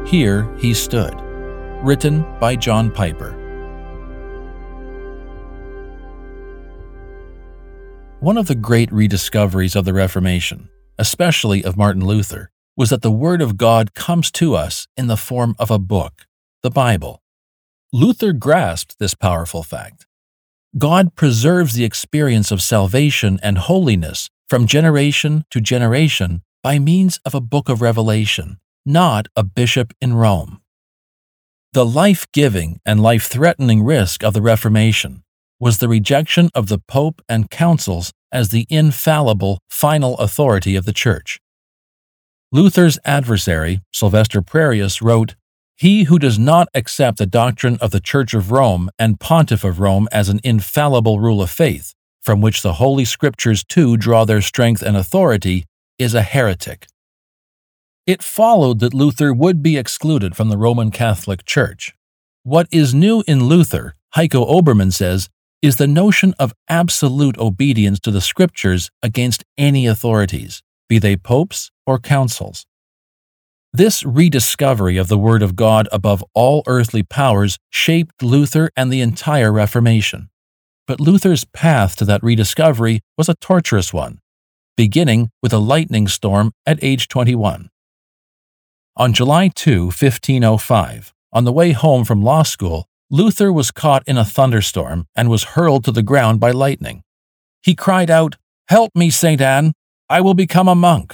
Here He Stood. Written by John Piper. One of the great rediscoveries of the Reformation, especially of Martin Luther, was that the Word of God comes to us in the form of a book, the Bible. Luther grasped this powerful fact. God preserves the experience of salvation and holiness from generation to generation by means of a book of Revelation, not a bishop in Rome. The life-giving and life-threatening risk of the Reformation was the rejection of the Pope and councils as the infallible, final authority of the Church. Luther's adversary, Sylvester Praerius, wrote, "He who does not accept the doctrine of the Church of Rome and Pontiff of Rome as an infallible rule of faith, from which the Holy Scriptures too draw their strength and authority, is a heretic." It followed that Luther would be excluded from the Roman Catholic Church. What is new in Luther, Heiko Oberman says, is the notion of absolute obedience to the Scriptures against any authorities, be they popes or councils. This rediscovery of the Word of God above all earthly powers shaped Luther and the entire Reformation. But Luther's path to that rediscovery was a tortuous one, beginning with a lightning storm at age 21. On July 2, 1505, on the way home from law school, Luther was caught in a thunderstorm and was hurled to the ground by lightning. He cried out, "Help me, St. Anne! I will become a monk."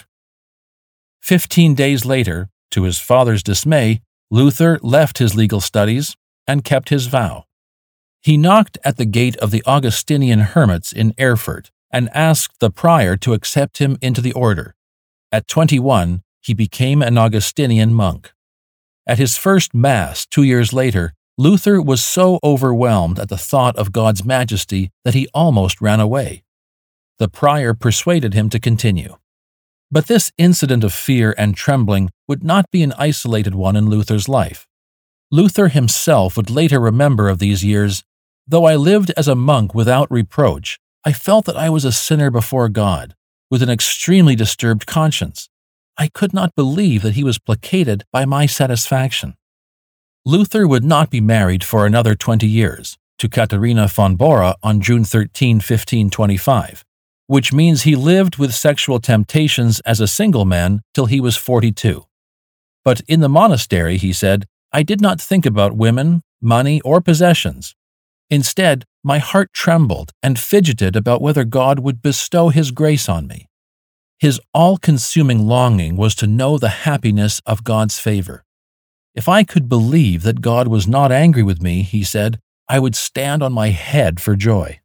15 days later, to his father's dismay, Luther left his legal studies and kept his vow. He knocked at the gate of the Augustinian hermits in Erfurt and asked the prior to accept him into the order. At 21, he became an Augustinian monk. At his first Mass 2 years later, Luther was so overwhelmed at the thought of God's majesty that he almost ran away. The prior persuaded him to continue. But this incident of fear and trembling would not be an isolated one in Luther's life. Luther himself would later remember of these years, "Though I lived as a monk without reproach, I felt that I was a sinner before God, with an extremely disturbed conscience. I could not believe that he was placated by my satisfaction." Luther would not be married for another 20 years, to Katharina von Bora on June 13, 1525, which means he lived with sexual temptations as a single man till he was 42. But in the monastery, he said, "I did not think about women, money, or possessions. Instead, my heart trembled and fidgeted about whether God would bestow His grace on me." His all-consuming longing was to know the happiness of God's favor. "If I could believe that God was not angry with me," he said, "I would stand on my head for joy."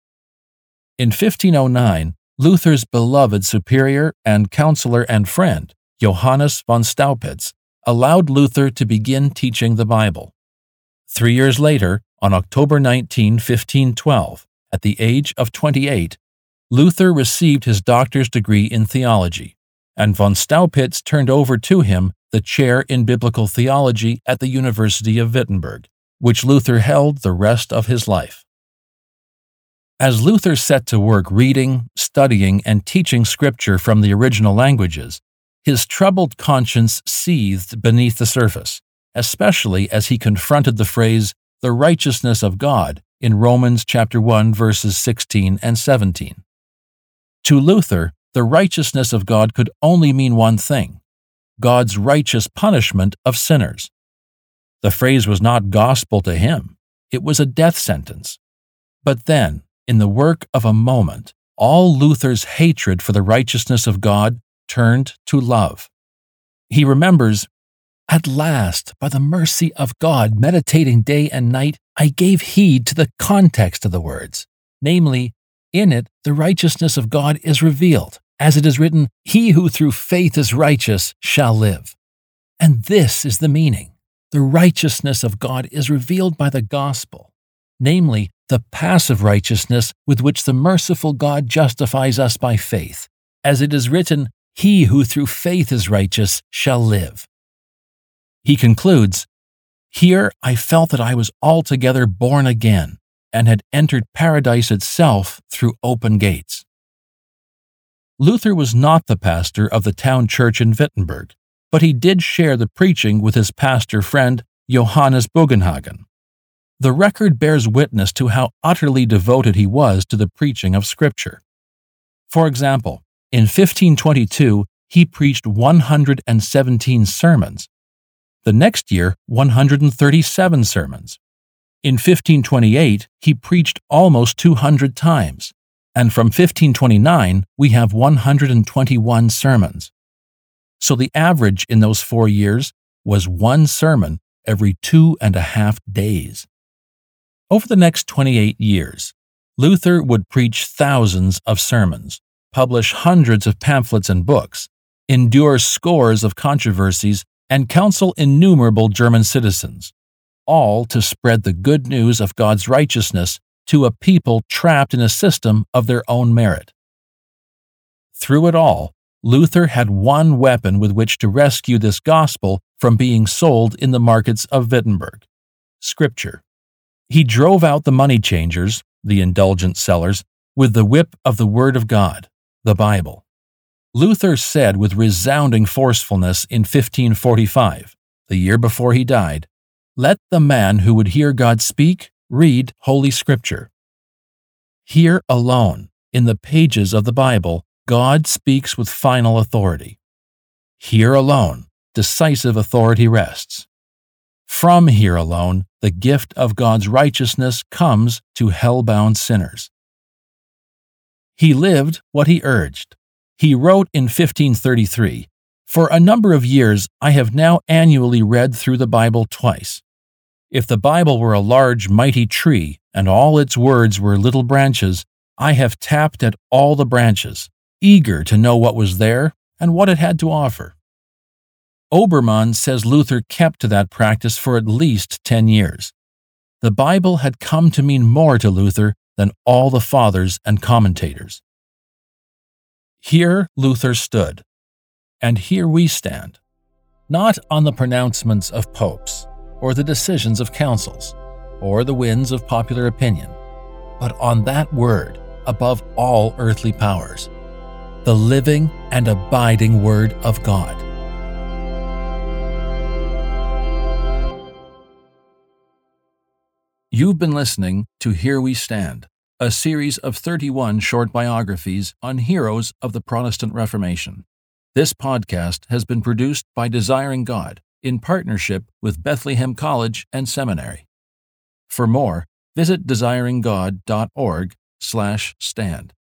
In 1509, Luther's beloved superior and counselor and friend, Johannes von Staupitz, allowed Luther to begin teaching the Bible. 3 years later, on October 19, 1512, at the age of 28, Luther received his doctor's degree in theology, and von Staupitz turned over to him the chair in biblical theology at the University of Wittenberg, which Luther held the rest of his life. As Luther set to work reading, studying, and teaching Scripture from the original languages, his troubled conscience seethed beneath the surface, especially as he confronted the phrase, "the righteousness of God," in Romans chapter 1, verses 16 and 17. To Luther, the righteousness of God could only mean one thing: God's righteous punishment of sinners. The phrase was not gospel to him. It was a death sentence. But then, in the work of a moment, all Luther's hatred for the righteousness of God turned to love. He remembers, "At last, by the mercy of God, meditating day and night, I gave heed to the context of the words, namely, in it the righteousness of God is revealed, as it is written, 'He who through faith is righteous shall live.' And this is the meaning. The righteousness of God is revealed by the gospel, namely, the passive righteousness with which the merciful God justifies us by faith, as it is written, 'He who through faith is righteous shall live.'" He concludes, "Here I felt that I was altogether born again and had entered paradise itself through open gates." Luther was not the pastor of the town church in Wittenberg, but he did share the preaching with his pastor friend Johannes Bugenhagen. The record bears witness to how utterly devoted he was to the preaching of Scripture. For example, in 1522, he preached 117 sermons. The next year, 137 sermons. In 1528, he preached almost 200 times, and from 1529, we have 121 sermons. So the average in those 4 years was one sermon every 2.5 days. Over the next 28 years, Luther would preach thousands of sermons, publish hundreds of pamphlets and books, endure scores of controversies, and counsel innumerable German citizens, all to spread the good news of God's righteousness to a people trapped in a system of their own merit. Through it all, Luther had one weapon with which to rescue this gospel from being sold in the markets of Wittenberg: Scripture. He drove out the money changers, the indulgent sellers, with the whip of the Word of God, the Bible. Luther said with resounding forcefulness in 1545, the year before he died, "Let the man who would hear God speak read Holy Scripture." Here alone, in the pages of the Bible, God speaks with final authority. Here alone, decisive authority rests. From here alone, the gift of God's righteousness comes to hell-bound sinners. He lived what he urged. He wrote in 1533, "For a number of years I have now annually read through the Bible twice. If the Bible were a large, mighty tree, and all its words were little branches, I have tapped at all the branches, eager to know what was there and what it had to offer." Obermann says Luther kept to that practice for at least 10 years. The Bible had come to mean more to Luther than all the fathers and commentators. Here Luther stood, and here we stand, not on the pronouncements of popes, or the decisions of councils, or the winds of popular opinion, but on that word above all earthly powers, the living and abiding Word of God. You've been listening to Here We Stand, a series of 31 short biographies on heroes of the Protestant Reformation. This podcast has been produced by Desiring God in partnership with Bethlehem College and Seminary. For more, visit desiringgod.org/stand.